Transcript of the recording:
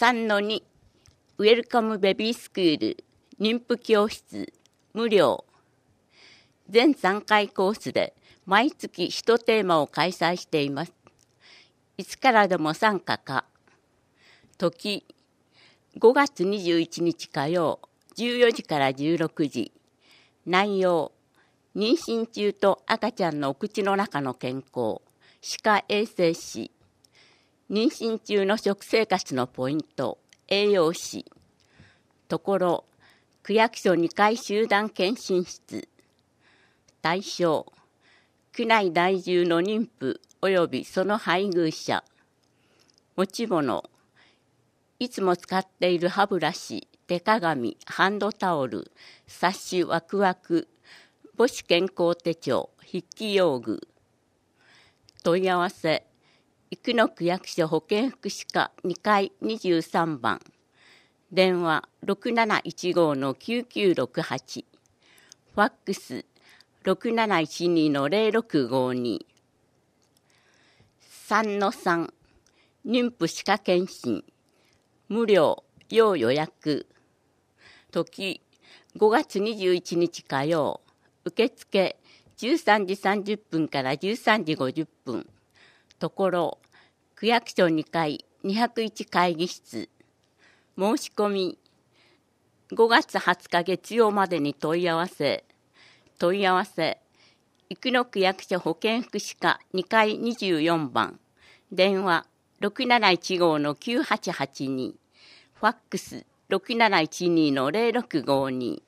3-2ウェルカムベビースクール妊婦教室無料。全3回コースで毎月1テーマを開催しています。いつからでも参加可。時5月21日火曜14時から16時。内容妊娠中と赤ちゃんのお口の中の健康、歯科衛生士、妊娠中の食生活のポイント、栄養士、ところ区役所2階集団検診室。対象区内在住の妊婦及びその配偶者。持ち物いつも使っている歯ブラシ、手鏡、ハンドタオル、冊子ワクワク、母子健康手帳、筆記用具。問い合わせ生野区役所保健福祉課2階23番。電話 6715-9968。ファックス 6712-0652。3-3妊婦歯科検診無料要予約。時5月21日火曜。受付13時30分から13時50分。ところ区役所2階201会議室。申し込み5月20日月曜までに問い合わせ生野区役所保健福祉課2階24番。電話 6715-9882。ファックス 6712-0652。